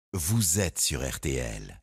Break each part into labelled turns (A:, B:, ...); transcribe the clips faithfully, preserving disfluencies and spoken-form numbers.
A: Vous êtes sur R T L.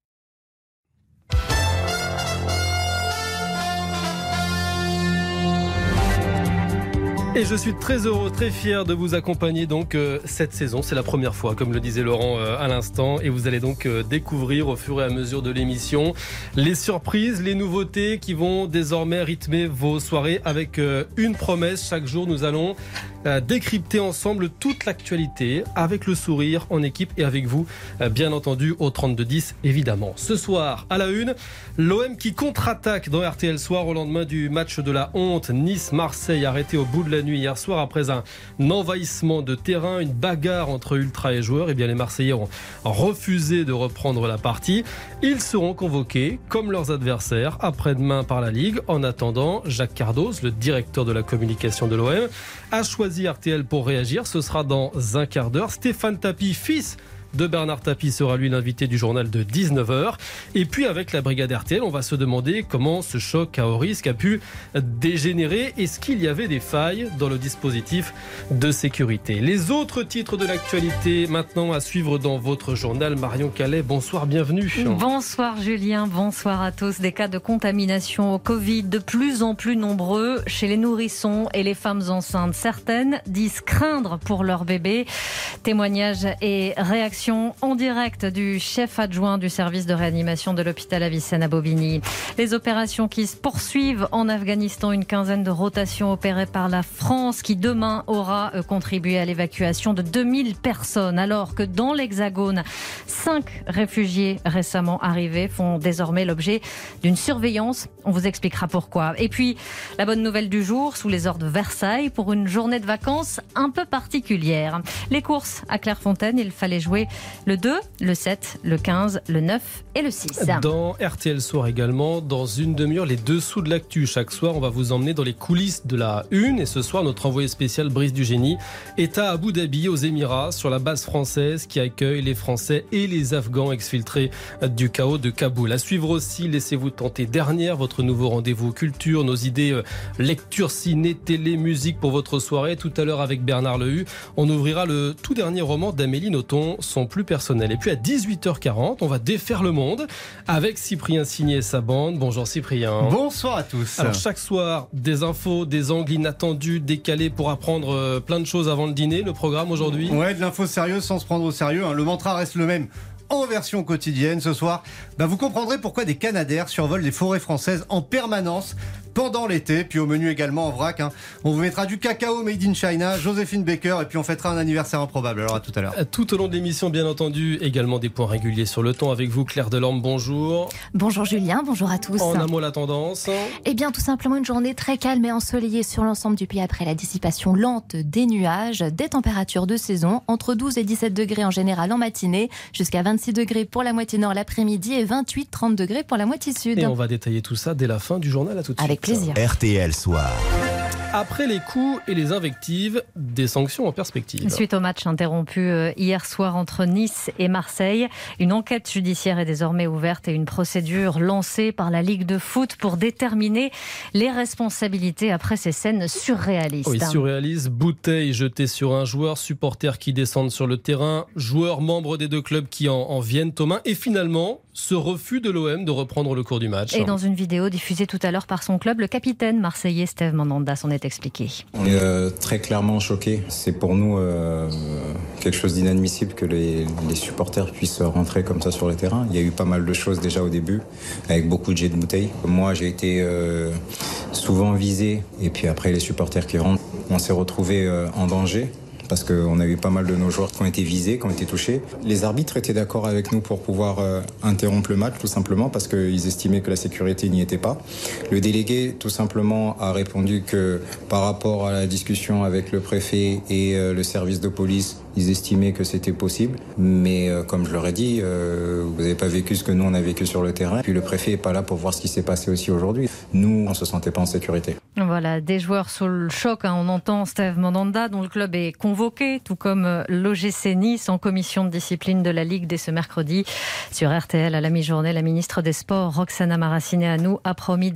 B: Et je suis très heureux, très fier de vous accompagner donc euh, cette saison. C'est la première fois, comme le disait Laurent euh, à l'instant. Et vous allez donc euh, découvrir au fur et à mesure de l'émission les surprises, les nouveautés qui vont désormais rythmer vos soirées avec euh, une promesse. Chaque jour, nous allons euh, décrypter ensemble toute l'actualité avec le sourire en équipe et avec vous, euh, bien entendu, au trente-deux dix, évidemment. Ce soir, à la une, l'O M qui contre-attaque dans R T L Soir au lendemain du match de la honte. Nice-Marseille arrêté au bout de la nuit hier soir après un envahissement de terrain, une bagarre entre ultras et joueurs. Et bien les Marseillais ont refusé de reprendre la partie. Ils seront convoqués comme leurs adversaires après-demain par la Ligue. En attendant, Jacques Cardos, le directeur de la communication de l'O M, a choisi R T L pour réagir. Ce sera dans un quart d'heure. Stéphane Tapie, fils de Bernard Tapie, sera lui l'invité du journal de dix-neuf heures. Et puis avec la brigade R T L, on va se demander comment ce choc à haut risque a pu dégénérer. Est-ce qu'il y avait des failles dans le dispositif de sécurité? Les autres titres de l'actualité maintenant à suivre dans votre journal. Marion Calais, bonsoir, bienvenue.
C: Bonsoir Julien, bonsoir à tous. Des cas de contamination au Covid de plus en plus nombreux chez les nourrissons et les femmes enceintes. Certaines disent craindre pour leur bébé. Témoignages et réactions en direct du chef adjoint du service de réanimation de l'hôpital Avicenne à Bobigny. Les opérations qui se poursuivent en Afghanistan, une quinzaine de rotations opérées par la France qui demain aura contribué à l'évacuation de deux mille personnes, alors que dans l'Hexagone, cinq réfugiés récemment arrivés font désormais l'objet d'une surveillance. On vous expliquera pourquoi. Et puis, la bonne nouvelle du jour, sous les ordres de Versailles, pour une journée de vacances un peu particulière. Les courses à Clairefontaine, il fallait jouer le deux, le sept, le quinze, le neuf et le six.
B: Dans R T L Soir également, dans une demi-heure, les dessous de l'actu. Chaque soir, on va vous emmener dans les coulisses de la une. Et ce soir, notre envoyé spécial Brice Dugénie est à Abu Dhabi, aux Émirats, sur la base française qui accueille les Français et les Afghans exfiltrés du chaos de Kaboul. À suivre aussi, laissez-vous tenter dernière, votre nouveau rendez-vous culture, nos idées lecture, ciné, télé, musique pour votre soirée. Tout à l'heure, avec Bernard Lehu, on ouvrira le tout dernier roman d'Amélie Nothomb, son plus personnel. Et puis à dix-huit heures quarante, on va défaire le monde avec Cyprien Signé et sa bande. Bonjour Cyprien.
D: Bonsoir à tous.
B: Alors chaque soir, des infos, des angles inattendus, décalés pour apprendre plein de choses avant le dîner. Le programme aujourd'hui ?
D: Ouais, de l'info sérieuse sans se prendre au sérieux. Hein. Le mantra reste le même. En version quotidienne ce soir, bah vous comprendrez pourquoi des canadaires survolent les forêts françaises en permanence pendant l'été. Puis au menu également en vrac, hein, on vous mettra du cacao made in China, Joséphine Baker, et puis on fêtera un anniversaire improbable. Alors à tout à l'heure.
B: Tout au long de l'émission, bien entendu, également des points réguliers sur le temps avec vous, Claire Delorme. Bonjour.
E: Bonjour Julien, bonjour à tous.
B: En un mot, la tendance?
E: Eh bien, tout simplement une journée très calme et ensoleillée sur l'ensemble du pays après la dissipation lente des nuages, des températures de saison entre douze et dix-sept degrés en général en matinée, jusqu'à vingt-six degrés pour la moitié nord l'après-midi et vingt-huit à trente degrés pour la moitié sud.
B: Et on va détailler tout ça dès la fin du journal. À tout de suite.
E: Avec plaisir.
A: R T L Soir.
B: Après les coups et les invectives, des sanctions en perspective.
C: Suite au match interrompu hier soir entre Nice et Marseille, une enquête judiciaire est désormais ouverte et une procédure lancée par la Ligue de foot pour déterminer les responsabilités après ces scènes surréalistes.
B: Oui, surréalistes, bouteilles jetées sur un joueur, supporters qui descendent sur le terrain, joueurs membres des deux clubs qui en, en viennent aux mains et finalement ce refus de l'O M de reprendre le cours du match.
C: Et dans une vidéo diffusée tout à l'heure par son club, le capitaine marseillais Steve Mandanda s'en est expliqué.
F: On est euh, très clairement choqués. C'est pour nous euh, quelque chose d'inadmissible que les, les supporters puissent rentrer comme ça sur le terrain. Il y a eu pas mal de choses déjà au début, avec beaucoup de jets de bouteilles. Moi, j'ai été euh, souvent visé, et puis après les supporters qui rentrent, on s'est retrouvés euh, en danger. Parce qu'on a eu pas mal de nos joueurs qui ont été visés, qui ont été touchés. Les arbitres étaient d'accord avec nous pour pouvoir euh, interrompre le match, tout simplement, parce qu'ils estimaient que la sécurité n'y était pas. Le délégué, tout simplement, a répondu que par rapport à la discussion avec le préfet et euh, le service de police, ils estimaient que c'était possible. Mais euh, comme je leur ai dit, euh, vous n'avez pas vécu ce que nous, on a vécu sur le terrain. Puis le préfet n'est pas là pour voir ce qui s'est passé aussi aujourd'hui. Nous, on ne se sentait pas en sécurité.
C: Voilà, des joueurs sous le choc. Hein. On entend Steve Mandanda, dont le club est convoqué, tout comme l'O G C Nice, en commission de discipline de la Ligue dès ce mercredi. Sur R T L, à la mi-journée, la ministre des Sports, Roxana Maracineanu, a promis d'être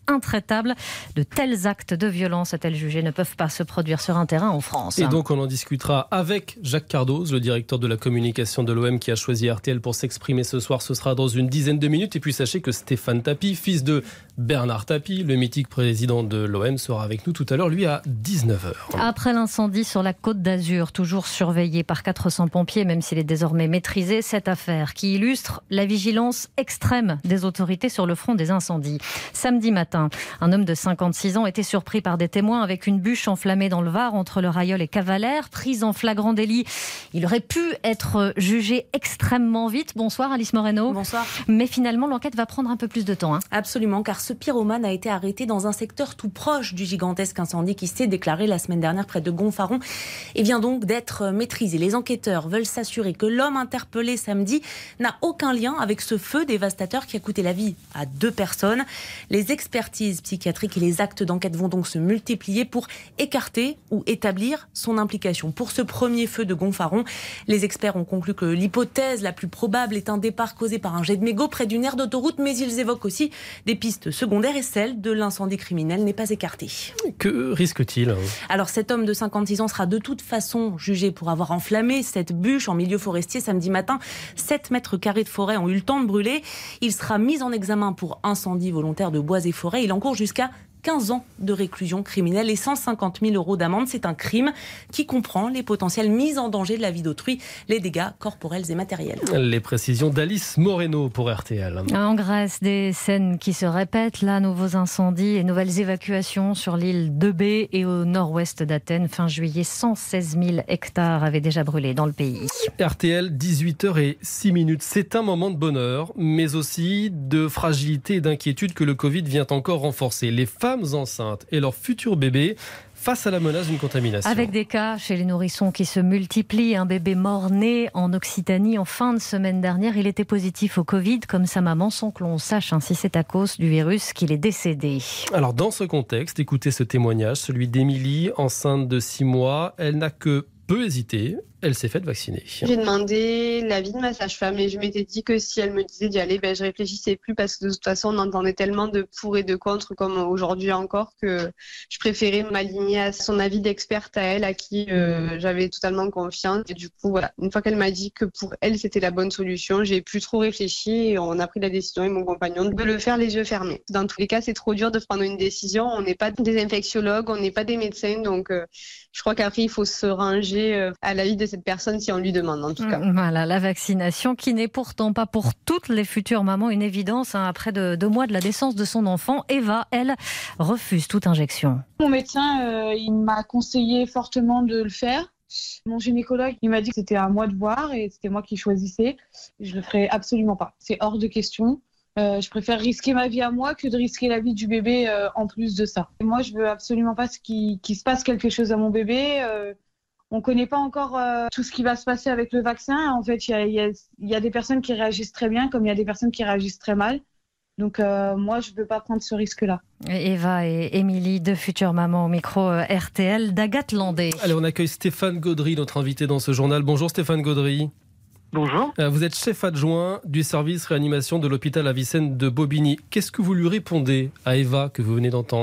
C: intraitable. De tels actes de violence, a-t-elle jugé, ne peuvent pas se produire sur un terrain en France.
B: Et donc on en discutera avec Jacques Cardoz, le directeur de la communication de l'O M qui a choisi R T L pour s'exprimer ce soir. Ce sera dans une dizaine de minutes. Et puis sachez que Stéphane Tapie, fils de Bernard Tapie, le mythique président de l'O M, sera avec nous tout à l'heure, lui à dix-neuf heures.
C: Après l'incendie sur la Côte d'Azur, toujours surveillé par quatre cents pompiers, même s'il est désormais maîtrisé, cette affaire qui illustre la vigilance extrême des autorités sur le front des incendies. Samedi matin, un homme de cinquante-six ans était surpris par des témoins avec une bûche enflammée dans le Var entre le Rayol et Cavalère. Pris en flagrant délit, il aurait pu être jugé extrêmement vite. Bonsoir Alice Moreno.
G: Bonsoir.
C: Mais finalement, l'enquête va prendre un peu plus de temps. Hein.
G: Absolument, car ce pyromane a été arrêté dans un secteur tout proche du gigantesque incendie qui s'est déclaré la semaine dernière près de Gonfaron et vient donc d'être maîtrisé. Les enquêteurs veulent s'assurer que l'homme interpellé samedi n'a aucun lien avec ce feu dévastateur qui a coûté la vie à deux personnes. Les expertises psychiatriques et les actes d'enquête vont donc se multiplier pour écarter ou établir son implication. Pour ce premier feu de Gonfaron, les experts ont conclu que l'hypothèse la plus probable est un départ causé par un jet de mégot près d'une aire d'autoroute, mais ils évoquent aussi des pistes secondaires et celle de l'incendie criminel n'est pas écartée.
B: Que risque-t-il ?
G: Alors cet homme de cinquante-six ans sera de toute façon jugé pour avoir enflammé cette bûche en milieu forestier samedi matin. sept mètres carrés de forêt ont eu le temps de brûler. Il sera mis en examen pour incendie volontaire de bois et forêt. Il encourt jusqu'à quinze ans de réclusion criminelle et cent cinquante mille euros d'amende. C'est un crime qui comprend les potentielles mises en danger de la vie d'autrui, les dégâts corporels et matériels.
B: Les précisions d'Alice Moreno pour R T L.
C: En Grèce, des scènes qui se répètent. Là, nouveaux incendies et nouvelles évacuations sur l'île de B et au nord-ouest d'Athènes. Fin juillet, cent seize mille hectares avaient déjà brûlé dans le pays.
B: R T L, dix-huit heures zéro six minutes. C'est un moment de bonheur, mais aussi de fragilité et d'inquiétude que le Covid vient encore renforcer. Les femmes enceintes et leurs futurs bébés face à la menace d'une contamination.
C: Avec des cas chez les nourrissons qui se multiplient. Un bébé mort-né en Occitanie en fin de semaine dernière. Il était positif au Covid, comme sa maman, sans que l'on sache hein, si c'est à cause du virus qu'il est décédé.
B: Alors dans ce contexte, écoutez ce témoignage, celui d'Émilie, enceinte de six mois. Elle n'a que peu hésité. Elle s'est faite vacciner.
H: J'ai demandé l'avis de ma sage-femme et je m'étais dit que si elle me disait d'y aller, ben, je réfléchissais plus parce que de toute façon on entendait tellement de pour et de contre comme aujourd'hui encore que je préférais m'aligner à son avis d'experte à elle à qui euh, j'avais totalement confiance. Et du coup voilà, une fois qu'elle m'a dit que pour elle c'était la bonne solution, j'ai plus trop réfléchi et on a pris la décision et mon compagnon de le faire les yeux fermés. Dans tous les cas c'est trop dur de prendre une décision, on n'est pas des infectiologues, on n'est pas des médecins donc euh, je crois qu'après il faut se ranger euh, à l'avis de cette personne si on lui demande en tout cas.
C: Voilà, la vaccination qui n'est pourtant pas pour toutes les futures mamans une évidence. Hein, après de, deux mois de la naissance de son enfant, Eva, elle, refuse toute injection.
I: Mon médecin, euh, il m'a conseillé fortement de le faire. Mon gynécologue, il m'a dit que c'était à moi de voir et c'était moi qui choisissais. Je le ferai absolument pas. C'est hors de question. Euh, je préfère risquer ma vie à moi que de risquer la vie du bébé euh, en plus de ça. Et moi, je veux absolument pas qu'il, qu'il se passe quelque chose à mon bébé. Euh, On ne connaît pas encore euh, tout ce qui va se passer avec le vaccin. En fait, il y a, y a, y a des personnes qui réagissent très bien, comme il y a des personnes qui réagissent très mal. Donc, euh, moi, je ne veux pas prendre ce risque-là.
C: Eva et Émilie, deux futures mamans au micro euh, R T L d'Agathe Landais.
B: Allez, on accueille Stéphane Gaudry, notre invité dans ce journal. Bonjour Stéphane Gaudry.
J: Bonjour.
B: Vous êtes chef adjoint du service réanimation de l'hôpital Avicenne de Bobigny. Qu'est-ce que vous lui répondez à Eva que vous venez d'entendre ?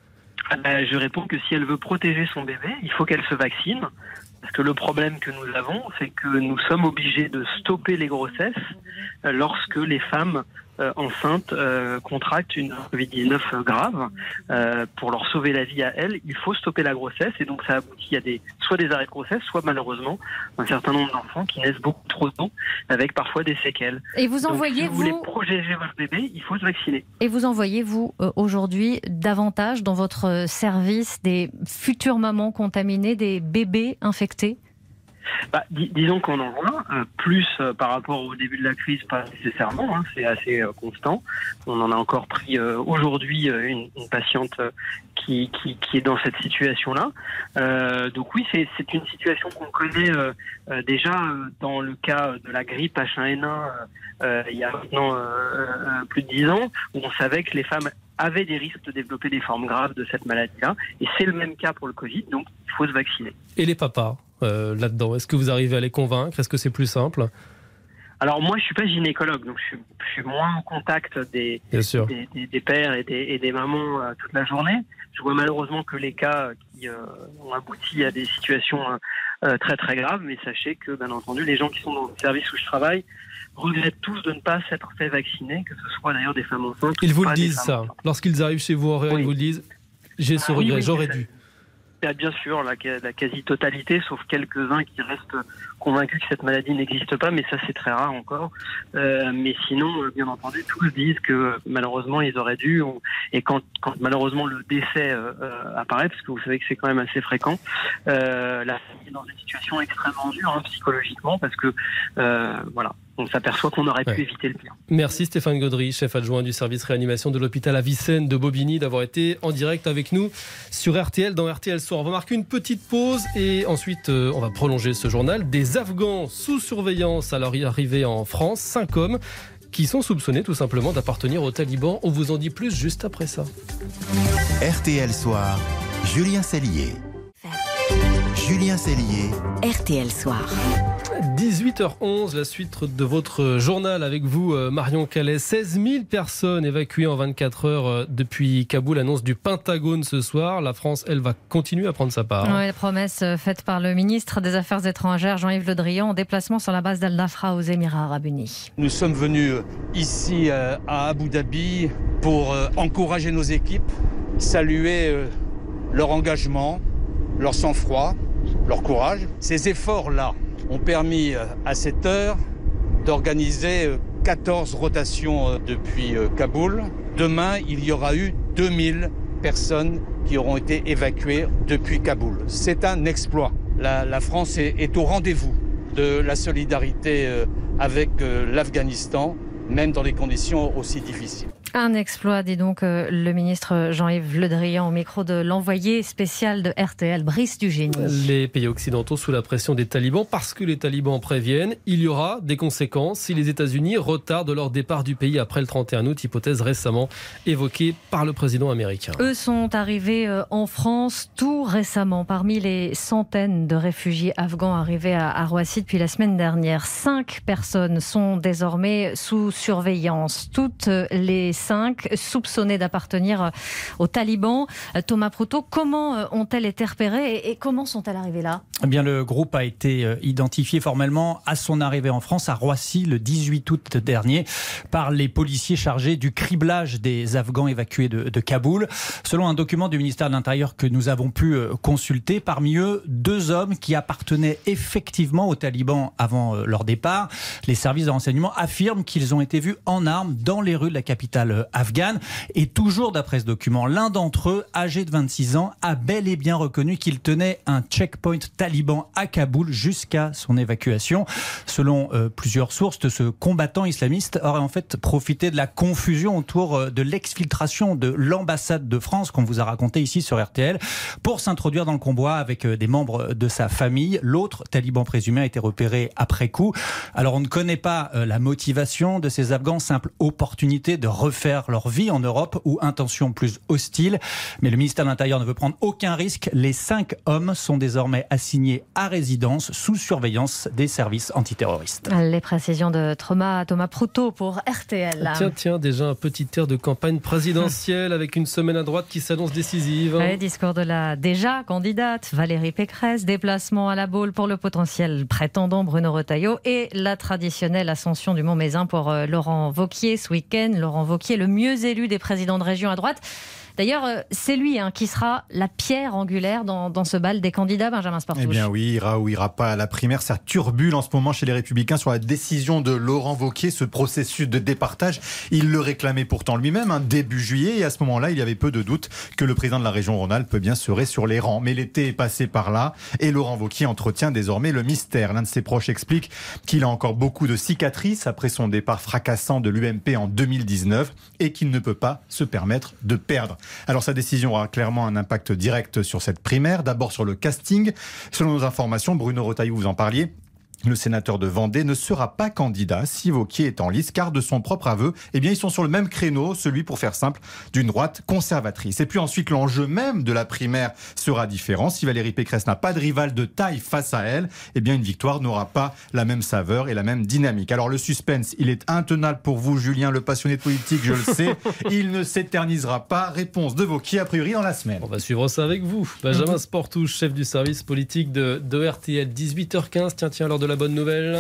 J: Euh, je réponds que si elle veut protéger son bébé, il faut qu'elle se vaccine. Parce que le problème que nous avons, c'est que nous sommes obligés de stopper les grossesses euh, lorsque les femmes euh, enceintes euh, contractent une covid dix-neuf grave. Euh, pour leur sauver la vie à elles, il faut stopper la grossesse. Et donc ça aboutit à des, soit des arrêts de grossesse, soit malheureusement un certain nombre d'enfants qui naissent beaucoup trop tôt, avec parfois des séquelles.
C: Et vous
J: donc,
C: envoyez,
J: si vous,
C: vous...
J: voulez protéger votre bébé, il faut se vacciner.
C: Et vous envoyez, vous, euh, aujourd'hui, davantage dans votre service des futures mamans contaminées, des bébés infectés ?
J: Bah, dis, disons qu'on en voit, euh, plus euh, par rapport au début de la crise, pas nécessairement, hein, c'est assez euh, constant. On en a encore pris euh, aujourd'hui euh, une, une patiente euh, qui, qui, qui est dans cette situation-là. Euh, donc oui, c'est, c'est une situation qu'on connaît euh, euh, déjà euh, dans le cas de la grippe H un N un euh, euh, il y a maintenant euh, euh, plus de dix ans, où on savait que les femmes avaient des risques de développer des formes graves de cette maladie-là. Et c'est le même cas pour le Covid, donc il faut se vacciner.
B: Et les papas euh, là-dedans, est-ce que vous arrivez à les convaincre ? Est-ce que c'est plus simple ?
J: Alors moi, je suis pas gynécologue, donc je suis, je suis moins en contact des,
B: Bien sûr.
J: des, des, des pères et des, et des mamans euh, toute la journée. Je vois malheureusement que les cas qui euh, ont abouti à des situations euh, très très graves, mais sachez que, bien entendu, les gens qui sont dans le service où je travaille regrettent tous de ne pas s'être fait vacciner, que ce soit d'ailleurs des femmes enceintes.
B: Ils vous le
J: pas des
B: disent,
J: femmes
B: ça.
J: enceintes.
B: Lorsqu'ils arrivent chez vous en réel,
J: Oui.
B: ils vous le disent. J'ai ce
J: Ah oui,
B: regret,
J: oui,
B: j'aurais
J: c'est-
B: dû.
J: Bien sûr, la, la quasi-totalité, sauf quelques-uns qui restent convaincus que cette maladie n'existe pas, mais ça c'est très rare encore. Euh, mais sinon, bien entendu, tous disent que malheureusement ils auraient dû, ou, et quand, quand malheureusement le décès euh, apparaît, parce que vous savez que c'est quand même assez fréquent, euh, la famille est dans une situation extrêmement dure hein, psychologiquement, parce que euh, voilà, on s'aperçoit qu'on aurait
B: Ouais.
J: pu éviter le pire.
B: Merci Stéphane Gaudry, chef adjoint du service réanimation de l'hôpital Avicenne de Bobigny, d'avoir été en direct avec nous sur R T L dans R T L Soir. On va marquer une petite pause et ensuite euh, on va prolonger ce journal. Des Afghans sous surveillance à leur arrivée en France, cinq hommes qui sont soupçonnés tout simplement d'appartenir aux talibans. On vous en dit plus juste après ça.
A: R T L Soir, Julien Cellier. Julien Cellier.
K: R T L Soir.
B: dix-huit heures onze, la suite de votre journal avec vous, Marion Calais. seize mille personnes évacuées en vingt-quatre heures depuis Kaboul, annonce du Pentagone ce soir. La France, elle, va continuer à prendre sa part.
C: Ouais, la promesse faite par le ministre des Affaires étrangères, Jean-Yves Le Drian, en déplacement sur la base d'Al-Nafra aux Émirats Arabes Unis.
L: Nous sommes venus ici à Abu Dhabi pour encourager nos équipes, saluer leur engagement, leur sang-froid, leur courage. Ces efforts-là ont permis à cette heure d'organiser quatorze rotations depuis Kaboul. Demain, il y aura eu deux mille personnes qui auront été évacuées depuis Kaboul. C'est un exploit. La, la France est, est au rendez-vous de la solidarité avec l'Afghanistan, même dans des conditions aussi difficiles.
C: Un exploit, dit donc euh, le ministre Jean-Yves Le Drian au micro de l'envoyé spécial de R T L, Brice Dugénie.
B: Les pays occidentaux sous la pression des talibans, parce que les talibans préviennent, il y aura des conséquences si les États-Unis retardent leur départ du pays après le trente et un août, hypothèse récemment évoquée par le président américain.
C: Eux sont arrivés euh, en France tout récemment, parmi les centaines de réfugiés afghans arrivés à, à Roissy depuis la semaine dernière. Cinq personnes sont désormais sous surveillance. Toutes les cinq soupçonnées d'appartenir aux talibans. Thomas Proutot, comment ont-elles été repérées et comment sont-elles arrivées là ?
M: Eh bien, le groupe a été identifié formellement à son arrivée en France, à Roissy, le dix-huit août dernier, par les policiers chargés du criblage des Afghans évacués de, de Kaboul. Selon un document du ministère de l'Intérieur que nous avons pu consulter, parmi eux, deux hommes qui appartenaient effectivement aux talibans avant leur départ. Les services de renseignement affirment qu'ils ont été vus en armes dans les rues de la capitale afghane. Et toujours d'après ce document, l'un d'entre eux, âgé de vingt-six ans, a bel et bien reconnu qu'il tenait un checkpoint taliban à Kaboul jusqu'à son évacuation. Selon euh, plusieurs sources, ce combattant islamiste aurait en fait profité de la confusion autour de l'exfiltration de l'ambassade de France qu'on vous a raconté ici sur R T L pour s'introduire dans le convoi avec des membres de sa famille. L'autre taliban présumé a été repéré après coup. Alors on ne connaît pas euh, la motivation de ces Afghans, simple opportunité de refaire leur vie en Europe ou intention plus hostile. Mais le ministère de l'Intérieur ne veut prendre aucun risque. Les cinq hommes sont désormais assignés à résidence sous surveillance des services antiterroristes.
C: Les précisions de Thomas, Thomas Proutot pour R T L.
B: Tiens, tiens, déjà un petit air de campagne présidentielle avec une semaine à droite qui s'annonce décisive.
C: Ouais, discours de la déjà candidate Valérie Pécresse, déplacement à la Baule pour le potentiel prétendant Bruno Retailleau et la traditionnelle ascension du Mont-Mézin pour euh, Laurent Wauquiez ce week-end. Laurent Wauquiez, le mieux élu des présidents de région à droite. D'ailleurs, c'est lui hein, qui sera la pierre angulaire dans, dans ce bal des candidats, Benjamin Sportouche.
N: Eh bien oui, ira ou ira pas à la primaire. Ça turbule en ce moment chez les Républicains sur la décision de Laurent Wauquiez, ce processus de départage. Il le réclamait pourtant lui-même, hein, début juillet, et à ce moment-là, il y avait peu de doute que le président de la région Rhône-Alpes bien serait sur les rangs. Mais l'été est passé par là, et Laurent Wauquiez entretient désormais le mystère. L'un de ses proches explique qu'il a encore beaucoup de cicatrices après son départ fracassant de l'U M P en deux mille dix-neuf, et qu'il ne peut pas se permettre de perdre. Alors sa décision aura clairement un impact direct sur cette primaire, d'abord sur le casting. Selon nos informations, Bruno Retailleau, vous en parliez, le sénateur de Vendée, ne sera pas candidat si Wauquiez est en lice, car de son propre aveu, eh bien, ils sont sur le même créneau, celui, pour faire simple, d'une droite conservatrice. Et puis ensuite, l'enjeu même de la primaire sera différent. Si Valérie Pécresse n'a pas de rival de taille face à elle, eh bien, une victoire n'aura pas la même saveur et la même dynamique. Alors le suspense, il est intenable pour vous, Julien, le passionné de politique, je le sais. Il ne s'éternisera pas. Réponse de Wauquiez, a priori, dans la semaine.
B: On va suivre ça avec vous. Benjamin Sportouche, chef du service politique de, de R T L, dix-huit heures quinze. Tiens, tiens, l'heure de la bonne nouvelle.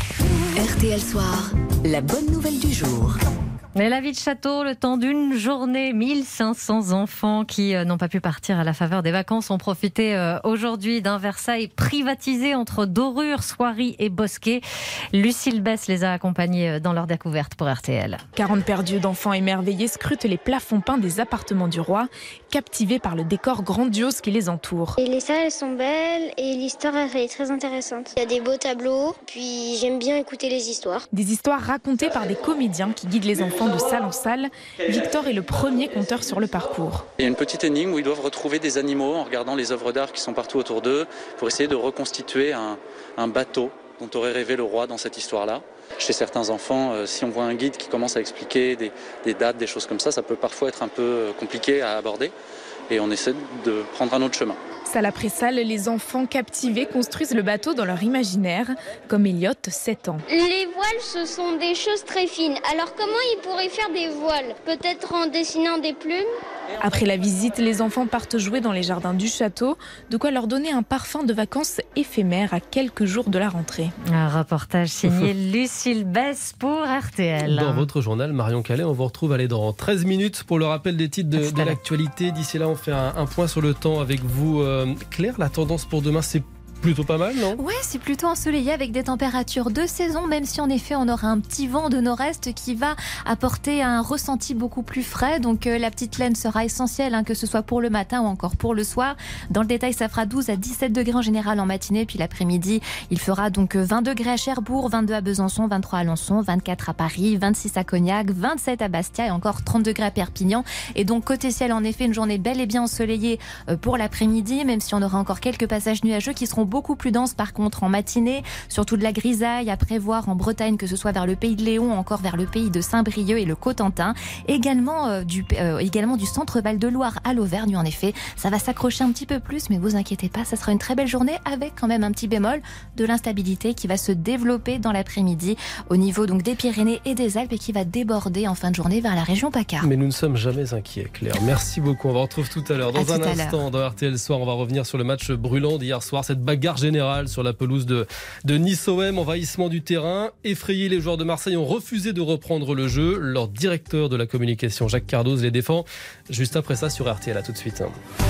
K: R T L Soir, la bonne nouvelle du jour.
C: Mais la vie de château, le temps d'une journée, mille cinq cents enfants qui euh, n'ont pas pu partir à la faveur des vacances ont profité euh, aujourd'hui d'un Versailles privatisé entre dorures, soieries et bosquets. Lucille Bess les a accompagnés dans leur découverte pour R T L.
O: quarante paires d'yeux d'enfants émerveillés scrutent les plafonds peints des appartements du roi, captivés par le décor grandiose qui les entoure.
P: Et les salles elles sont belles et l'histoire elle est très intéressante. Il y a des beaux tableaux, puis j'aime bien écouter les histoires.
O: Des histoires racontées par des comédiens qui guident les enfants de salle en salle. Victor est le premier conteur sur le parcours.
Q: Il y a une petite énigme où ils doivent retrouver des animaux en regardant les œuvres d'art qui sont partout autour d'eux pour essayer de reconstituer un, un bateau dont aurait rêvé le roi dans cette histoire-là. Chez certains enfants, euh, si on voit un guide qui commence à expliquer des, des dates, des choses comme ça, ça peut parfois être un peu compliqué à aborder et on essaie de prendre un autre chemin.
O: Salle après salle, les enfants captivés construisent le bateau dans leur imaginaire, comme Elliot, sept ans.
P: Les voiles, ce sont des choses très fines. Alors comment ils pourraient faire des voiles? Peut-être en dessinant des plumes?
O: Après la visite, les enfants partent jouer dans les jardins du château, de quoi leur donner un parfum de vacances éphémère à quelques jours de la rentrée.
C: Un reportage signé Lucille Bess pour R T L.
B: Dans votre journal, Marion Calais, on vous retrouve allez, dans treize minutes pour le rappel des titres de, de l'actualité. D'ici là, on fait un, un point sur le temps avec vous. Euh, Claire, la tendance pour demain, c'est plutôt pas mal, non?
E: Ouais, c'est plutôt ensoleillé avec des températures de saison, même si en effet on aura un petit vent de nord-est qui va apporter un ressenti beaucoup plus frais. Donc euh, la petite laine sera essentielle, hein, que ce soit pour le matin ou encore pour le soir. Dans le détail, ça fera douze à dix-sept degrés en général en matinée, puis l'après-midi, il fera donc vingt degrés à Cherbourg, vingt-deux à Besançon, vingt-trois à Alençon, vingt-quatre à Paris, vingt-six à Cognac, vingt-sept à Bastia et encore trente degrés à Perpignan. Et donc côté ciel, en effet, une journée bel et bien ensoleillée euh, pour l'après-midi, même si on aura encore quelques passages nuageux qui seront beaucoup plus dense par contre en matinée, surtout de la grisaille à prévoir en Bretagne, que ce soit vers le pays de Léon, encore vers le pays de Saint-Brieuc et le Cotentin, également, euh, du, euh, également du centre Val-de-Loire à l'Auvergne. En effet, ça va s'accrocher un petit peu plus, mais vous inquiétez pas, ça sera une très belle journée avec quand même un petit bémol de l'instabilité qui va se développer dans l'après-midi au niveau donc des Pyrénées et des Alpes et qui va déborder en fin de journée vers la région PACA.
B: Mais nous ne sommes jamais inquiets, Claire. Merci beaucoup. On va retrouver tout à l'heure. Dans
E: à
B: un instant, dans R T L Soir, on va revenir sur le match brûlant d'hier soir, cette bagarre générale sur la pelouse de, de Nice-O M, envahissement du terrain. Effrayés, les joueurs de Marseille ont refusé de reprendre le jeu. Leur directeur de la communication, Jacques Cardoz, les défend. Juste après ça sur R T L, à tout de suite.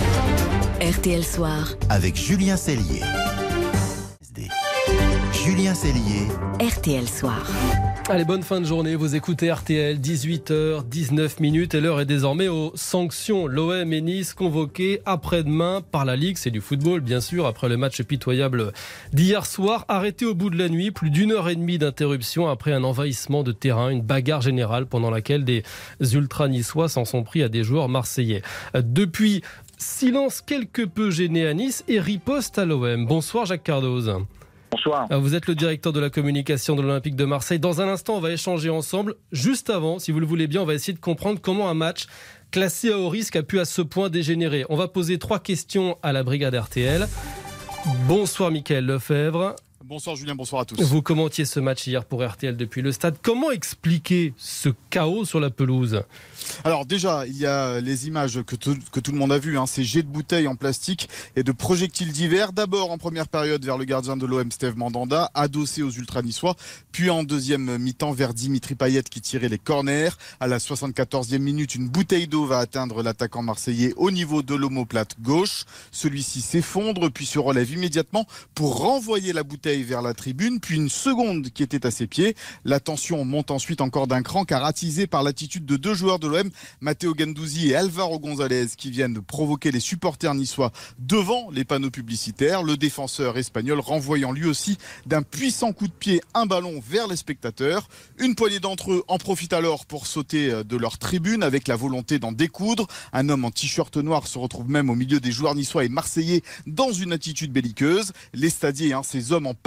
K: R T L Soir.
A: Avec Julien Cellier. Julien Cellier.
K: R T L Soir.
B: Allez, bonne fin de journée, vous écoutez R T L, dix-huit heures dix-neuf minutes et l'heure est désormais aux sanctions. L'O M et Nice convoqués après-demain par la Ligue, c'est du football bien sûr, après le match pitoyable d'hier soir, arrêté au bout de la nuit, plus d'une heure et demie d'interruption après un envahissement de terrain, une bagarre générale pendant laquelle des ultra-niçois s'en sont pris à des joueurs marseillais. Depuis, silence quelque peu gêné à Nice et riposte à l'O M. Bonsoir Jacques Cardoz.
R: Bonsoir.
B: Vous êtes le directeur de la communication de l'Olympique de Marseille. Dans un instant, on va échanger ensemble. Juste avant, si vous le voulez bien, on va essayer de comprendre comment un match classé à haut risque a pu à ce point dégénérer. On va poser trois questions à la brigade R T L. Bonsoir Mickaël Lefebvre.
S: Bonsoir Julien, bonsoir à tous.
B: Vous commentiez ce match hier pour R T L depuis le stade. Comment expliquer ce chaos sur la pelouse ?
S: Alors déjà, il y a les images que tout, que tout le monde a vues, hein, ces jets de bouteilles en plastique et de projectiles divers. D'abord en première période vers le gardien de l'O M, Steve Mandanda, adossé aux ultra-niçois. Puis en deuxième mi-temps vers Dimitri Payet qui tirait les corners. À la soixante-quatorzième minute, une bouteille d'eau va atteindre l'attaquant marseillais au niveau de l'omoplate gauche. Celui-ci s'effondre puis se relève immédiatement pour renvoyer la bouteille vers la tribune. Puis une seconde qui était à ses pieds. La tension monte ensuite encore d'un cran car attisée par l'attitude de deux joueurs de l'O M, Matteo Guendouzi et Alvaro González, qui viennent de provoquer les supporters niçois devant les panneaux publicitaires. Le défenseur espagnol renvoyant lui aussi d'un puissant coup de pied un ballon vers les spectateurs. Une poignée d'entre eux en profitent alors pour sauter de leur tribune avec la volonté d'en découdre. Un homme en t-shirt noir se retrouve même au milieu des joueurs niçois et marseillais dans une attitude belliqueuse. Les stadiers, hein, ces hommes en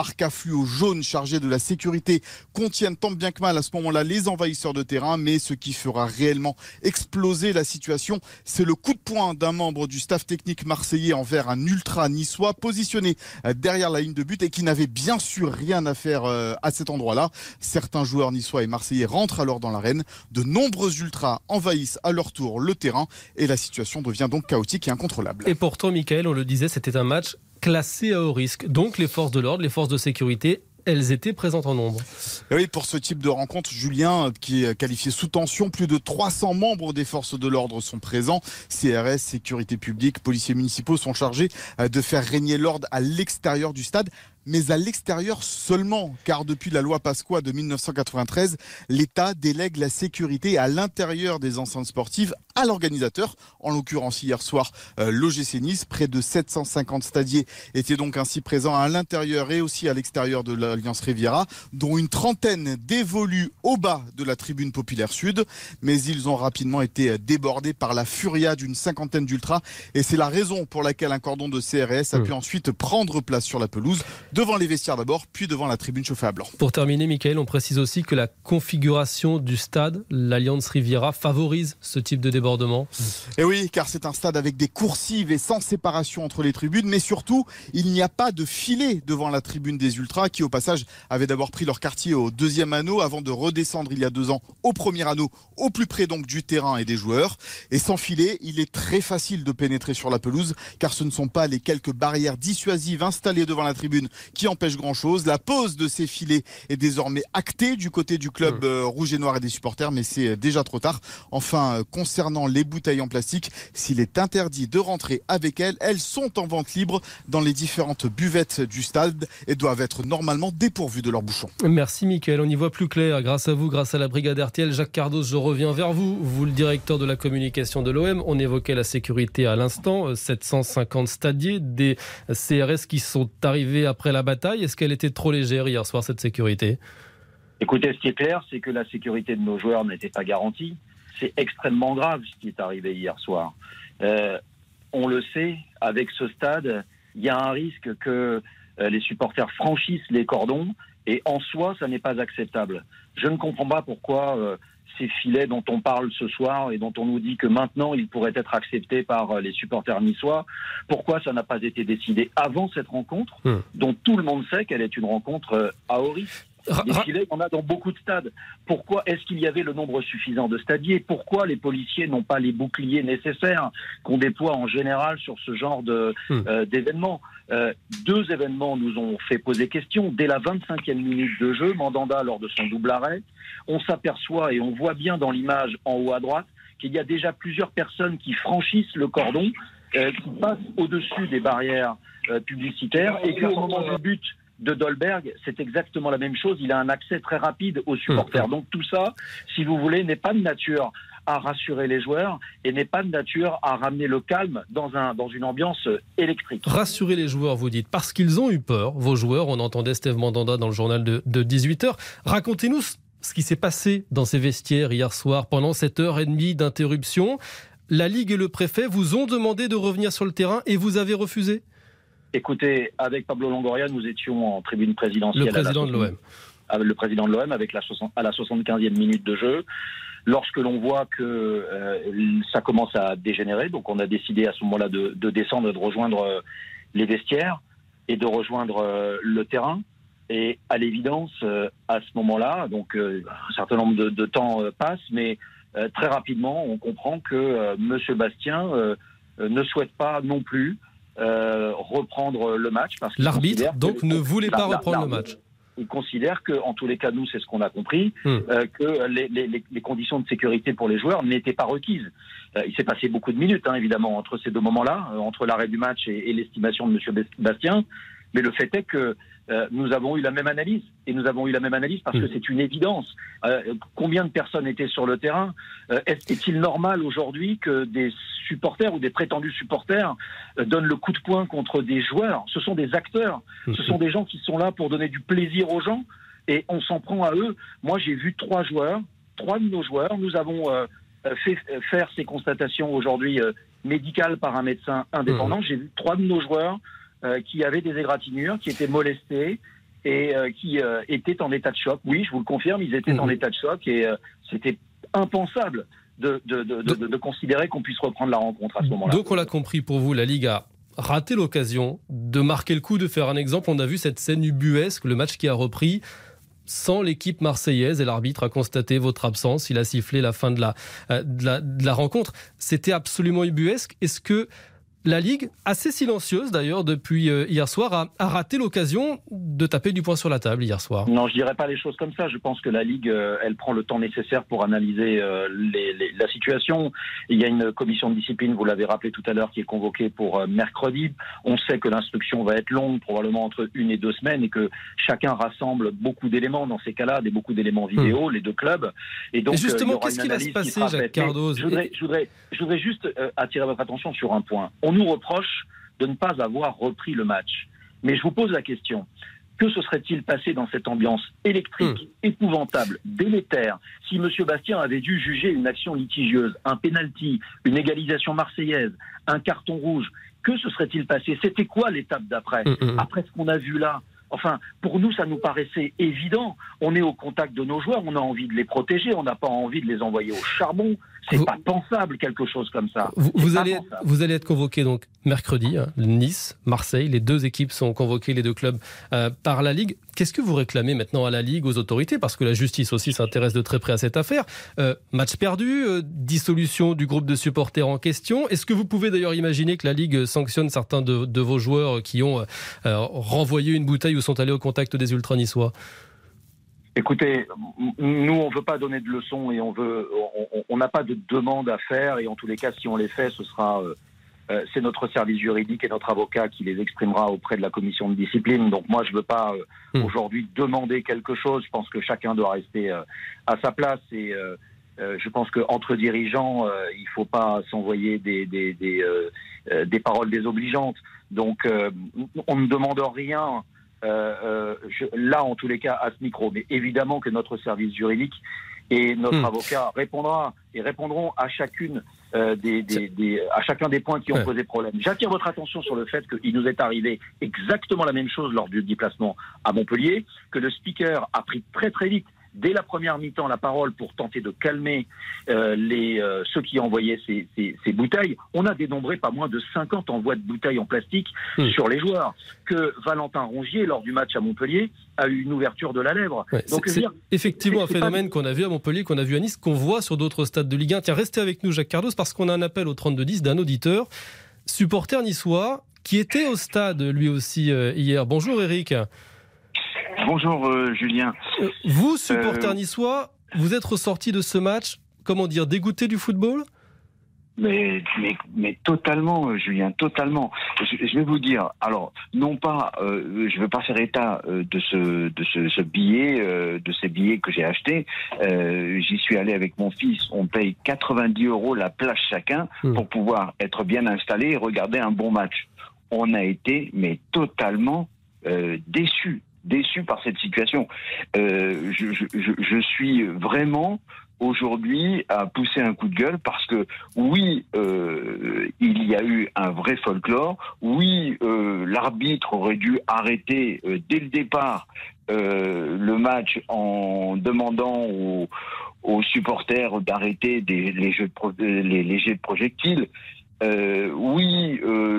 S: parkas fluo jaunes chargés de la sécurité contiennent tant bien que mal à ce moment-là les envahisseurs de terrain. Mais ce qui fera réellement exploser la situation, c'est le coup de poing d'un membre du staff technique marseillais envers un ultra niçois positionné derrière la ligne de but et qui n'avait bien sûr rien à faire à cet endroit-là. Certains joueurs niçois et marseillais rentrent alors dans l'arène. De nombreux ultras envahissent à leur tour le terrain et la situation devient donc chaotique et incontrôlable.
B: Et pourtant, Mickaël, on le disait, c'était un match classé à haut risque. Donc les forces de l'ordre, les forces de sécurité, elles étaient présentes en nombre.
S: Et oui, pour ce type de rencontre, Julien, qui est qualifié sous tension, plus de trois cents membres des forces de l'ordre sont présents. C R S, sécurité publique, policiers municipaux sont chargés de faire régner l'ordre à l'extérieur du stade. Mais à l'extérieur seulement, car depuis la loi Pasqua de mille neuf cent quatre-vingt-treize, l'État délègue la sécurité à l'intérieur des enceintes sportives à l'organisateur. En l'occurrence, hier soir, euh, l'O G C Nice, près de sept cent cinquante stadiers étaient donc ainsi présents à l'intérieur et aussi à l'extérieur de l'Alliance Riviera, dont une trentaine dévolus au bas de la tribune populaire sud. Mais ils ont rapidement été débordés par la furia d'une cinquantaine d'ultras et c'est la raison pour laquelle un cordon de C R S a pu ensuite prendre place sur la pelouse, devant les vestiaires d'abord, puis devant la tribune chauffée à blanc.
B: Pour terminer, Mickaël, on précise aussi que la configuration du stade, l'Alliance Riviera, favorise ce type de débordement.
S: Et oui, car c'est un stade avec des coursives et sans séparation entre les tribunes, mais surtout, il n'y a pas de filet devant la tribune des ultras, qui au passage avaient d'abord pris leur quartier au deuxième anneau avant de redescendre il y a deux ans au premier anneau, au plus près donc du terrain et des joueurs. Et sans filet, il est très facile de pénétrer sur la pelouse, car ce ne sont pas les quelques barrières dissuasives installées devant la tribune qui empêche grand-chose. La pose de ces filets est désormais actée du côté du club euh, rouge et noir et des supporters, mais c'est déjà trop tard. Enfin, euh, concernant les bouteilles en plastique, s'il est interdit de rentrer avec elles, elles sont en vente libre dans les différentes buvettes du stade et doivent être normalement dépourvues de leurs bouchons.
B: Merci Mickaël, on y voit plus clair grâce à vous, grâce à la brigade R T L. Jacques Cardos, je reviens vers vous, vous le directeur de la communication de l'O M. On évoquait la sécurité à l'instant, sept cent cinquante stadiers, des C R S qui sont arrivés après la bataille. Est-ce qu'elle était trop légère hier soir, cette sécurité ?
R: Écoutez, ce qui est clair, c'est que la sécurité de nos joueurs n'était pas garantie. C'est extrêmement grave ce qui est arrivé hier soir. Euh, on le sait, avec ce stade, il y a un risque que euh, les supporters franchissent les cordons et en soi, ça n'est pas acceptable. Je ne comprends pas pourquoi euh, ces filets dont on parle ce soir et dont on nous dit que maintenant ils pourraient être acceptés par les supporters niçois, pourquoi ça n'a pas été décidé avant cette rencontre, mmh. dont tout le monde sait qu'elle est une rencontre à haut risque. Des filets, on a dans beaucoup de stades. Pourquoi est-ce qu'il y avait le nombre suffisant de stadiers ? Pourquoi les policiers n'ont pas les boucliers nécessaires qu'on déploie en général sur ce genre de, mmh. euh, d'événements ? euh, Deux événements nous ont fait poser question. Dès la vingt-cinquième minute de jeu, Mandanda, lors de son double arrêt, on s'aperçoit et on voit bien dans l'image en haut à droite qu'il y a déjà plusieurs personnes qui franchissent le cordon, euh, qui passent au-dessus des barrières euh, publicitaires et qu'au moment du but de Dolberg, c'est exactement la même chose. Il a un accès très rapide aux supporters. Donc tout ça, si vous voulez, n'est pas de nature à rassurer les joueurs et n'est pas de nature à ramener le calme dans, un, dans une ambiance électrique.
B: Rassurer les joueurs, vous dites, parce qu'ils ont eu peur, vos joueurs. On entendait Steve Mandanda dans le journal de, de dix-huit heures. Racontez-nous ce qui s'est passé dans ces vestiaires hier soir pendant cette heure et demie d'interruption. La Ligue et le préfet vous ont demandé de revenir sur le terrain et vous avez refusé ?
R: Écoutez, avec Pablo Longoria, nous étions en tribune présidentielle.
B: Le président de l'O M.
R: Avec le président de l'O M, avec la soixante, à la soixante-quinzième minute de jeu. Lorsque l'on voit que euh, ça commence à dégénérer, donc on a décidé à ce moment-là de, de descendre et de rejoindre euh, les vestiaires et de rejoindre euh, le terrain. Et à l'évidence, euh, à ce moment-là, donc euh, un certain nombre de, de temps euh, passe, mais euh, très rapidement, on comprend que euh, Monsieur Bastien euh, euh, ne souhaite pas non plus Euh, reprendre le match parce qu'il
B: l'arbitre donc que, ne voulait pas la, reprendre la, le match.
R: Il considère que, en tous les cas, nous, c'est ce qu'on a compris, mmh. euh, que les, les, les conditions de sécurité pour les joueurs n'étaient pas requises. Euh, il s'est passé beaucoup de minutes, hein, évidemment, entre ces deux moments-là, euh, entre l'arrêt du match et, et l'estimation de M. Bastien. Mais le fait est que euh, nous avons eu la même analyse. Et nous avons eu la même analyse parce mmh. que c'est une évidence. Euh, combien de personnes étaient sur le terrain ? euh, Est-il normal aujourd'hui que des supporters ou des prétendus supporters euh, donnent le coup de poing contre des joueurs ? Ce sont des acteurs. Mmh. Ce sont des gens qui sont là pour donner du plaisir aux gens. Et on s'en prend à eux. Moi, j'ai vu trois joueurs, trois de nos joueurs. Nous avons euh, fait faire ces constatations aujourd'hui euh, médicales par un médecin indépendant. Mmh. J'ai vu trois de nos joueurs Euh, qui avaient des égratignures, qui étaient molestés, et euh, qui euh, étaient en état de choc. Oui, je vous le confirme, ils étaient mmh. en état de choc et euh, c'était impensable de, de, de, de, de, de considérer qu'on puisse reprendre la rencontre à ce moment-là.
B: Donc on l'a compris, pour vous, la Ligue a raté l'occasion de marquer le coup, de faire un exemple. On a vu cette scène ubuesque, le match qui a repris sans l'équipe marseillaise, et l'arbitre a constaté votre absence, il a sifflé la fin de la, de la, de la rencontre. C'était absolument ubuesque. Est-ce que la Ligue, assez silencieuse d'ailleurs depuis hier soir, a, a raté l'occasion de taper du poing sur la table hier soir?
R: Non, je dirais pas les choses comme ça. Je pense que la Ligue, euh, elle prend le temps nécessaire pour analyser euh, les, les, la situation. Il y a une commission de discipline, vous l'avez rappelé tout à l'heure, qui est convoquée pour euh, mercredi. On sait que l'instruction va être longue, probablement entre une et deux semaines, et que chacun rassemble beaucoup d'éléments dans ces cas-là, des beaucoup d'éléments vidéo, mmh. les deux clubs. Et donc,
B: et justement,
R: euh,
B: qu'est-ce qui va se passer, Jacques Cardoz?
R: Je voudrais, je voudrais, je voudrais juste euh, attirer votre attention sur un point. On nous reproche de ne pas avoir repris le match. Mais je vous pose la question, que se serait-il passé dans cette ambiance électrique, mmh. épouvantable, délétère, si M. Bastien avait dû juger une action litigieuse, un pénalty, une égalisation marseillaise, un carton rouge? Que se serait-il passé? C'était quoi l'étape d'après? mmh. Après ce qu'on a vu là? Enfin, pour nous, ça nous paraissait évident. On est au contact de nos joueurs, on a envie de les protéger, on n'a pas envie de les envoyer au charbon. C'est vous, pas pensable, quelque chose comme ça.
B: Vous, vous, allez, vous allez être convoqué donc mercredi, hein, Nice, Marseille, les deux équipes sont convoquées, les deux clubs, euh, par la Ligue. Qu'est-ce que vous réclamez maintenant à la Ligue, aux autorités? Parce que la justice aussi s'intéresse de très près à cette affaire. Euh, match perdu, euh, dissolution du groupe de supporters en question. Est-ce que vous pouvez d'ailleurs imaginer que la Ligue sanctionne certains de, de vos joueurs qui ont euh, renvoyé une bouteille ou sont allés au contact des ultra-niçois?
R: Écoutez, nous, on ne veut pas donner de leçons et on veut, on n'a pas de demande à faire, et en tous les cas, si on les fait, ce sera, euh, c'est notre service juridique et notre avocat qui les exprimera auprès de la commission de discipline. Donc moi, je ne veux pas euh, mmh. aujourd'hui demander quelque chose. Je pense que chacun doit rester euh, à sa place, et euh, euh, je pense qu'entre dirigeants, euh, il ne faut pas s'envoyer des, des, des, euh, des paroles désobligeantes. Donc euh, on ne demande rien. Euh, euh, je, là, en tous les cas, à ce micro. Mais évidemment que notre service juridique et notre mmh. avocat répondra et répondront à chacune euh, des, des, des, à chacun des points qui ont ouais. posé problème. J'attire votre attention sur le fait qu'il nous est arrivé exactement la même chose lors du déplacement à Montpellier, que le speaker a pris très très vite, dès la première mi-temps, la parole pour tenter de calmer euh, les, euh, ceux qui envoyaient ces, ces, ces bouteilles. On a dénombré pas moins de cinquante envois de bouteilles en plastique mmh. sur les joueurs. Que Valentin Rongier, lors du match à Montpellier, a eu une ouverture de la lèvre.
B: Ouais, Donc, c'est, dire, c'est effectivement c'est, un phénomène pas... qu'on a vu à Montpellier, qu'on a vu à Nice, qu'on voit sur d'autres stades de Ligue un. Tiens, restez avec nous, Jacques Cardoz, parce qu'on a un appel au trente-deux dix d'un auditeur, supporter niçois, qui était au stade lui aussi euh, hier. Bonjour Eric.
T: Bonjour euh, Julien.
B: Euh, vous, supporter euh... niçois, vous êtes ressorti de ce match, comment dire, dégoûté du football ?
T: Mais, mais, mais totalement, euh, Julien, totalement. Je, je vais vous dire, alors, non pas, euh, je ne veux pas faire état euh, de ce, de ce, ce billet, euh, de ces billets que j'ai achetés. Euh, j'y suis allé avec mon fils, on paye quatre-vingt-dix euros la place chacun mmh. pour pouvoir être bien installé et regarder un bon match. On a été, mais totalement euh, déçus. déçu par cette situation. Euh, je, je, je, je suis vraiment aujourd'hui à pousser un coup de gueule parce que oui, euh, il y a eu un vrai folklore. Oui, euh, l'arbitre aurait dû arrêter euh, dès le départ euh, le match en demandant aux, aux supporters d'arrêter des, les, jeux de pro, les, les jets de projectiles. Euh, oui, euh,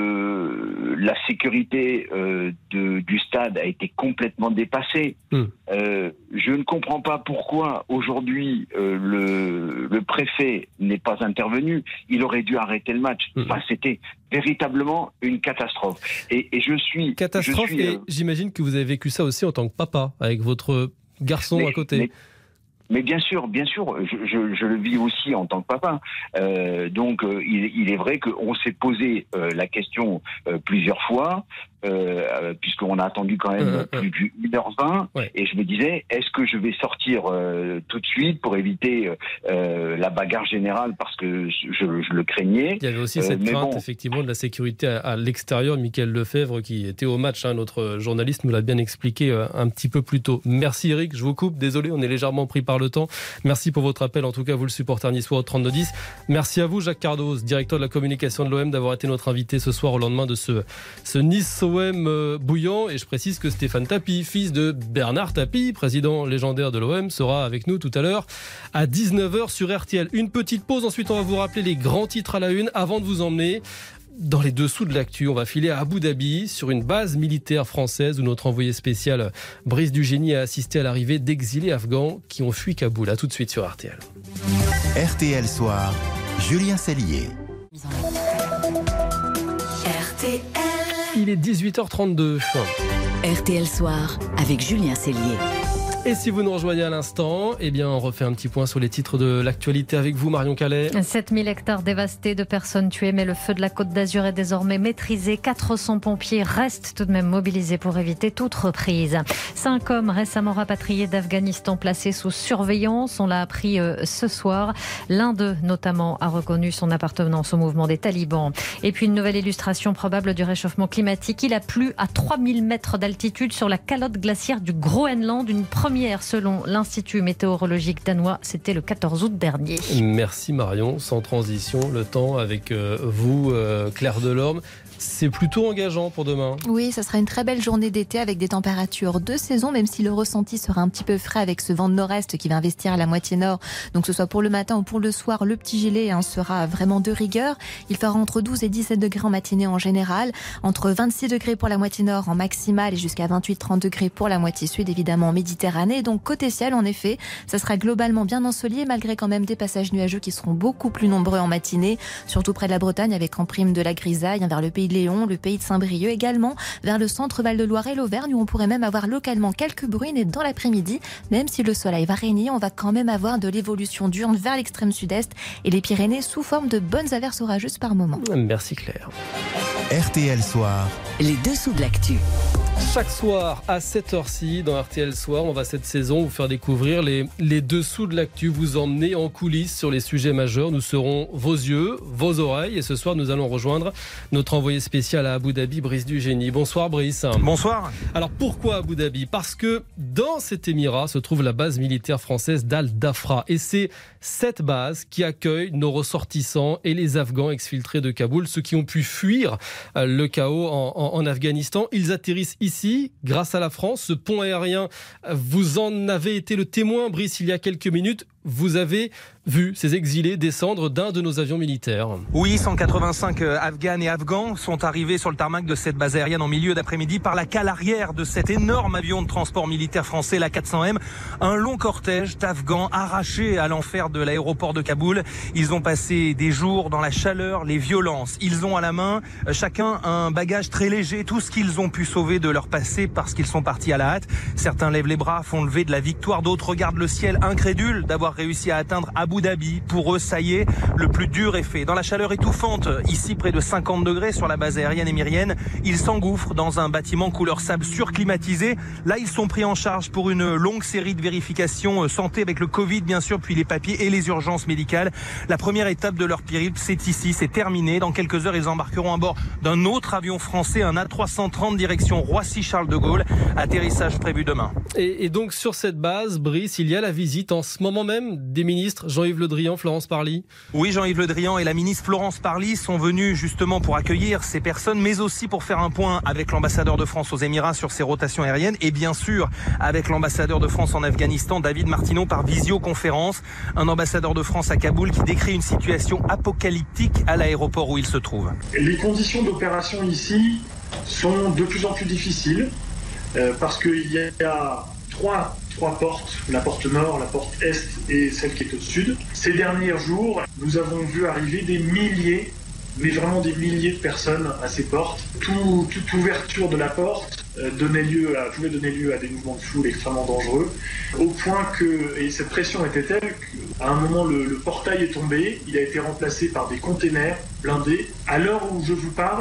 T: le, la sécurité euh, de, du stade a été complètement dépassée. Mmh. Euh, je ne comprends pas pourquoi aujourd'hui euh, le, le préfet n'est pas intervenu. Il aurait dû arrêter le match. Mmh. Enfin, c'était véritablement une catastrophe. Et, et je suis...
B: Catastrophe,
T: je suis,
B: et euh... j'imagine que vous avez vécu ça aussi en tant que papa, avec votre garçon
T: mais,
B: à côté.
T: Mais... Mais bien sûr, bien sûr, je, je, je le vis aussi en tant que papa. Euh, donc, euh, il, il est vrai qu'on s'est posé euh, la question euh, plusieurs fois, euh, puisqu'on a attendu quand même euh, plus euh. d'une heure vingt. Ouais. Et je me disais, est-ce que je vais sortir euh, tout de suite pour éviter euh, la bagarre générale, parce que je, je le craignais.
B: Il y avait aussi cette euh, crainte, bon. effectivement, de la sécurité à, à l'extérieur. Mickaël Lefebvre, qui était au match, hein, notre journaliste, nous l'a bien expliqué euh, un petit peu plus tôt. Merci Eric, je vous coupe. Désolé, on est légèrement pris par par le temps. Merci pour votre appel, en tout cas vous le supporter niçois au trente-deux dix. Merci à vous Jacques Cardoz, directeur de la communication de l'O M, d'avoir été notre invité ce soir au lendemain de ce, ce Nice-O M euh, bouillant. Et je précise que Stéphane Tapie, fils de Bernard Tapie, président légendaire de l'O M, sera avec nous tout à l'heure à dix-neuf heures sur R T L. Une petite pause, ensuite on va vous rappeler les grands titres à la une avant de vous emmener dans les dessous de l'actu. On va filer à Abu Dhabi sur une base militaire française où notre envoyé spécial Brice Dugénie a assisté à l'arrivée d'exilés afghans qui ont fui Kaboul. À tout de suite sur R T L.
A: R T L Soir, Julien Cellier.
K: R T L.
B: Il est dix-huit heures trente-deux.
K: R T L Soir avec Julien Cellier.
B: Et si vous nous rejoignez à l'instant, eh bien on refait un petit point sur les titres de l'actualité avec vous, Marion Calais.
C: sept mille hectares dévastés, de personnes tuées, mais le feu de la Côte d'Azur est désormais maîtrisé. quatre cents pompiers restent tout de même mobilisés pour éviter toute reprise. Cinq hommes récemment rapatriés d'Afghanistan placés sous surveillance, on l'a appris ce soir. L'un d'eux notamment a reconnu son appartenance au mouvement des talibans. Et puis une nouvelle illustration probable du réchauffement climatique. Il a plu à trois mille mètres d'altitude sur la calotte glaciaire du Groenland, une première selon l'Institut météorologique danois, c'était le quatorze août dernier.
B: Merci Marion, sans transition, le temps avec euh, vous, euh, Claire Delorme. C'est plutôt engageant pour demain.
E: Oui, ça sera une très belle journée d'été avec des températures de saison, même si le ressenti sera un petit peu frais avec ce vent de nord-est qui va investir à la moitié nord. Donc que ce soit pour le matin ou pour le soir, le petit gilet hein, sera vraiment de rigueur. Il fera entre douze et dix-sept degrés en matinée en général, entre vingt-six degrés pour la moitié nord en maximale et jusqu'à vingt-huit à trente degrés pour la moitié sud, évidemment en Méditerranée. Donc côté ciel, en effet, ça sera globalement bien ensoleillé malgré quand même des passages nuageux qui seront beaucoup plus nombreux en matinée, surtout près de la Bretagne avec en prime de la grisaille hein, vers le pays de Léon, le pays de Saint-Brieuc, également vers le centre Val-de-Loire et l'Auvergne où on pourrait même avoir localement quelques bruines. Et dans l'après-midi, même si le soleil va régner, on va quand même avoir de l'évolution diurne vers l'extrême sud-est et les Pyrénées sous forme de bonnes averses orageuses par moment.
B: Merci Claire.
A: R T L Soir,
K: les dessous de l'actu.
B: Chaque soir à cette heure-ci dans R T L Soir, on va cette saison vous faire découvrir les, les dessous de l'actu, vous emmener en coulisses sur les sujets majeurs. Nous serons vos yeux, vos oreilles et ce soir nous allons rejoindre notre envoyé spécial à Abu Dhabi, Brice Dugénie. Bonsoir Brice.
U: Bonsoir.
B: Alors pourquoi Abu Dhabi ? Parce que dans cet émirat se trouve la base militaire française d'Al Dhafra et c'est cette base qui accueille nos ressortissants et les Afghans exfiltrés de Kaboul, ceux qui ont pu fuir le chaos en, en, en Afghanistan. Ils atterrissent ici, grâce à la France. Ce pont aérien, vous en avez été le témoin, Brice, il y a quelques minutes. Vous avez vu ces exilés descendre d'un de nos avions militaires.
U: Oui, cent quatre-vingt-cinq Afghanes et Afghans sont arrivés sur le tarmac de cette base aérienne en milieu d'après-midi par la cale arrière de cet énorme avion de transport militaire français, la quatre cents M. Un long cortège d'Afghans arrachés à l'enfer de l'aéroport de Kaboul. Ils ont passé des jours dans la chaleur, les violences. Ils ont à la main chacun un bagage très léger, tout ce qu'ils ont pu sauver de leur passé parce qu'ils sont partis à la hâte. Certains lèvent les bras, font lever de la victoire, d'autres regardent le ciel incrédules d'avoir réussi à atteindre Abu Dhabi. Pour eux, ça y est, le plus dur est fait. Dans la chaleur étouffante, ici près de cinquante degrés sur la base aérienne émirienne, ils s'engouffrent dans un bâtiment couleur sable surclimatisé. Là, ils sont pris en charge pour une longue série de vérifications santé avec le Covid, bien sûr, puis les papiers et les urgences médicales. La première étape de leur périple, c'est ici, c'est terminé. Dans quelques heures, ils embarqueront à bord d'un autre avion français, un A trois cent trente direction Roissy-Charles de Gaulle. Atterrissage prévu demain.
B: Et, et donc, sur cette base, Brice, il y a la visite en ce moment même des ministres Jean-Yves Le Drian, Florence Parly.
U: Oui, Jean-Yves Le Drian et la ministre Florence Parly sont venus justement pour accueillir ces personnes, mais aussi pour faire un point avec l'ambassadeur de France aux Émirats sur ces rotations aériennes et bien sûr avec l'ambassadeur de France en Afghanistan, David Martineau, par visioconférence. Un ambassadeur de France à Kaboul qui décrit une situation apocalyptique à l'aéroport où il se trouve.
V: Les conditions d'opération ici sont de plus en plus difficiles euh, parce qu'il y a trois Trois portes, la porte nord, la porte est et celle qui est au sud. Ces derniers jours, nous avons vu arriver des milliers, mais vraiment des milliers de personnes à ces portes. Tout, toute ouverture de la porte euh, donnait lieu à, pouvait donner lieu à des mouvements de foule extrêmement dangereux, au point que, et cette pression était telle qu'à un moment le, le portail est tombé, il a été remplacé par des containers blindés. À l'heure où je vous parle,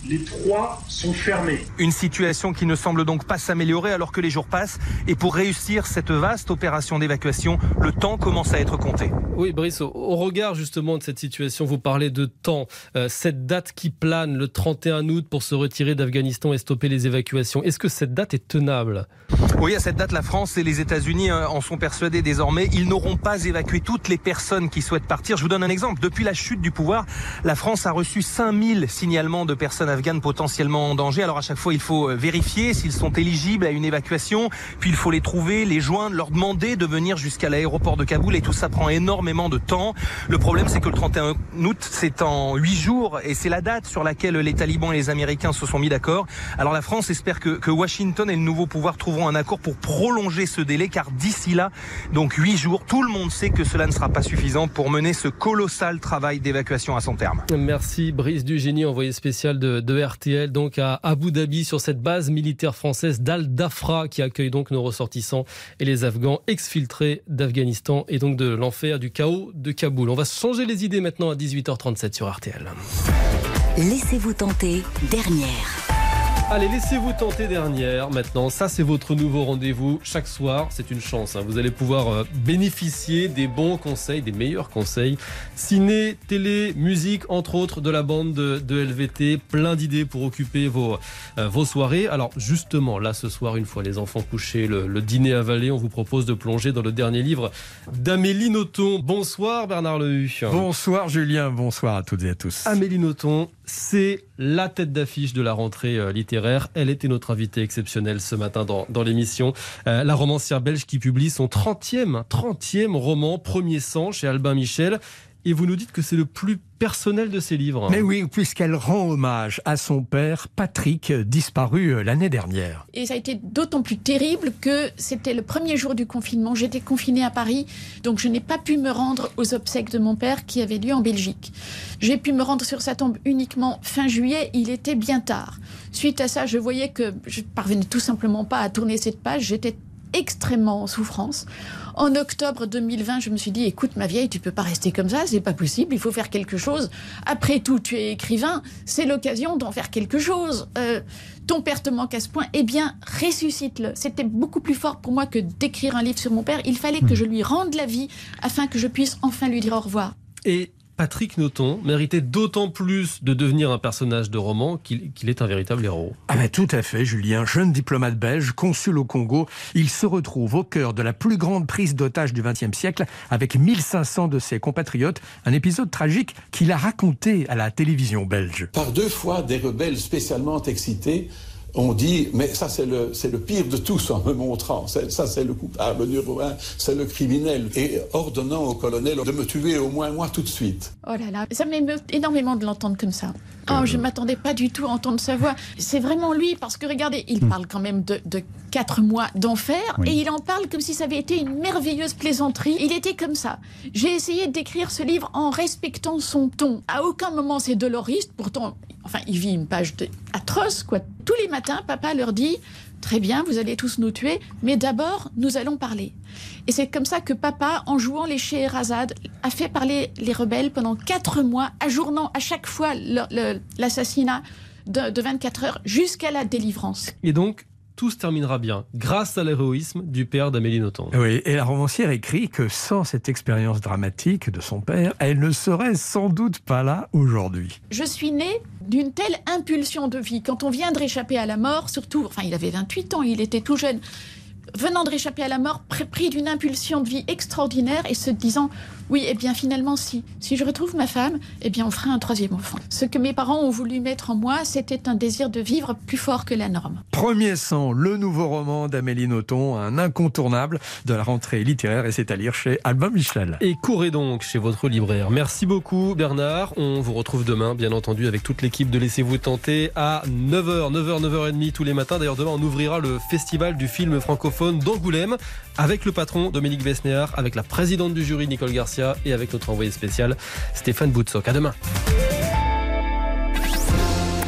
V: les trois sont fermés.
U: Une situation qui ne semble donc pas s'améliorer alors que les jours passent. Et pour réussir cette vaste opération d'évacuation, le temps commence à être compté.
B: Oui, Brice, au, au regard justement de cette situation, vous parlez de temps. Euh, cette date qui plane, le trente et un août, pour se retirer d'Afghanistan et stopper les évacuations, est-ce que cette date est tenable ?
U: Oui, à cette date, la France et les États-Unis en sont persuadés désormais. Ils n'auront pas évacué toutes les personnes qui souhaitent partir. Je vous donne un exemple. Depuis la chute du pouvoir, la France a reçu cinq mille signalements de personnes afghanes potentiellement en danger. Alors à chaque fois, il faut vérifier s'ils sont éligibles à une évacuation. Puis il faut les trouver, les joindre, leur demander de venir jusqu'à l'aéroport de Kaboul. Et tout ça prend énormément de temps. Le problème, c'est que le trente et un août, c'est en huit jours. Et c'est la date sur laquelle les talibans et les Américains se sont mis d'accord. Alors la France espère que, que Washington et le nouveau pouvoir trouveront un accord pour prolonger ce délai. Car d'ici là, donc huit jours, tout le monde sait que cela ne sera pas suffisant pour mener ce colossal travail d'évacuation à son terme.
B: Merci Brice Dugénie, envoyé spécial de, de R T L, donc à Abu Dhabi, sur cette base militaire française d'Al-Dafra qui accueille donc nos ressortissants et les Afghans exfiltrés d'Afghanistan et donc de l'enfer, du chaos de Kaboul. On va changer les idées maintenant à dix-huit heures trente-sept sur R T L.
K: Laissez-vous tenter, dernière.
B: Allez, laissez-vous tenter dernière maintenant. Ça, c'est votre nouveau rendez-vous. Chaque soir, c'est une chance. Hein. Vous allez pouvoir euh, bénéficier des bons conseils, des meilleurs conseils. Ciné, télé, musique, entre autres, de la bande de, de L V T. Plein d'idées pour occuper vos, euh, vos soirées. Alors, justement, là, ce soir, une fois les enfants couchés, le, le dîner avalé, on vous propose de plonger dans le dernier livre d'Amélie Nothomb. Bonsoir, Bernard Lehu.
D: Bonsoir, Julien. Bonsoir à toutes et à tous.
B: Amélie Nothomb, c'est la tête d'affiche de la rentrée euh, littéraire. Elle était notre invitée exceptionnelle ce matin dans, dans l'émission. Euh, la romancière belge qui publie son trentième, trentième roman, Premier sang, chez Albin Michel. Et vous nous dites que c'est le plus personnel de ses livres.
D: Mais oui, puisqu'elle rend hommage à son père, Patrick, disparu l'année dernière.
F: Et ça a été d'autant plus terrible que c'était le premier jour du confinement. J'étais confinée à Paris, donc je n'ai pas pu me rendre aux obsèques de mon père qui avaient lieu en Belgique. J'ai pu me rendre sur sa tombe uniquement fin juillet, il était bien tard. Suite à ça, je voyais que je parvenais tout simplement pas à tourner cette page, j'étais extrêmement en souffrance. En octobre deux mille vingt, je me suis dit, écoute ma vieille, tu peux pas rester comme ça, c'est pas possible, il faut faire quelque chose. Après tout, tu es écrivain, c'est l'occasion d'en faire quelque chose. Euh, ton père te manque à ce point, eh bien, ressuscite-le. C'était beaucoup plus fort pour moi que d'écrire un livre sur mon père. Il fallait que je lui rende la vie afin que je puisse enfin lui dire au revoir.
B: Et Patrick Nothomb méritait d'autant plus de devenir un personnage de roman qu'il, qu'il est un véritable héros.
D: Ah ben tout à fait, Julien. Jeune diplomate belge, consul au Congo, il se retrouve au cœur de la plus grande prise d'otages du vingtième siècle avec mille cinq cents de ses compatriotes. Un épisode tragique qu'il a raconté à la télévision belge.
W: Par deux fois, des rebelles spécialement excités on dit, mais ça c'est le, c'est le pire de tous en me montrant, c'est, ça c'est le coupable numéro un, c'est le criminel, et ordonnant au colonel de me tuer au moins moi tout de suite.
F: Oh là là, ça m'émeut énormément de l'entendre comme ça. Oh, je ne m'attendais pas du tout à entendre sa voix. C'est vraiment lui, parce que regardez, il parle quand même de, de quatre mois d'enfer, oui. Et il en parle comme si ça avait été une merveilleuse plaisanterie. Il était comme ça. J'ai essayé d'écrire ce livre en respectant son ton. À aucun moment c'est doloriste, pourtant, enfin, il vit une page de... atroce, quoi. Tous les matins, papa leur dit... Très bien, vous allez tous nous tuer, mais d'abord, nous allons parler. Et c'est comme ça que papa, en jouant les Scheherazade, a fait parler les rebelles pendant quatre mois, ajournant à chaque fois le, le, l'assassinat de, de vingt-quatre heures jusqu'à la délivrance.
B: Et donc, tout se terminera bien, grâce à l'héroïsme du père d'Amélie Nothomb.
D: Oui, et la romancière écrit que sans cette expérience dramatique de son père, elle ne serait sans doute pas là aujourd'hui.
F: Je suis née d'une telle impulsion de vie. Quand on vient de réchapper à la mort, surtout, enfin il avait vingt-huit ans, il était tout jeune, venant de réchapper à la mort, pris d'une impulsion de vie extraordinaire et se disant... Oui, eh bien finalement, si, si je retrouve ma femme, eh bien on fera un troisième enfant. Ce que mes parents ont voulu mettre en moi, c'était un désir de vivre plus fort que la norme.
D: Premier sang, le nouveau roman d'Amélie Nothomb, un incontournable de la rentrée littéraire, et c'est à lire chez Albin Michel.
B: Et courez donc chez votre libraire. Merci beaucoup Bernard. On vous retrouve demain, bien entendu, avec toute l'équipe de Laissez-vous tenter à neuf heures, neuf heures, neuf heures trente tous les matins. D'ailleurs, demain, on ouvrira le festival du film francophone d'Angoulême avec le patron Dominique Besnéard, avec la présidente du jury Nicole Garcia et avec notre envoyé spécial Stéphane Boutsock. À demain.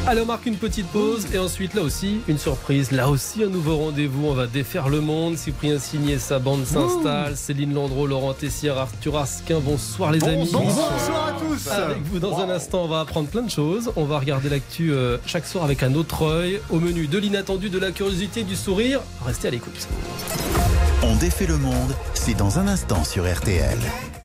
B: Allez, on marque une petite pause et ensuite, là aussi, une surprise. Là aussi, un nouveau rendez-vous. On va défaire le monde. Cyprien Signé, sa bande s'installe. Céline Landreau, Laurent Tessière, Arthur Asquin. Bonsoir les amis.
N: Bonsoir, bonsoir à tous.
B: Avec vous, dans un instant, on va apprendre plein de choses. On va regarder l'actu euh, chaque soir avec un autre œil. Au menu, de l'inattendu, de la curiosité, du sourire. Restez à l'écoute.
A: On défait le monde, c'est dans un instant sur R T L.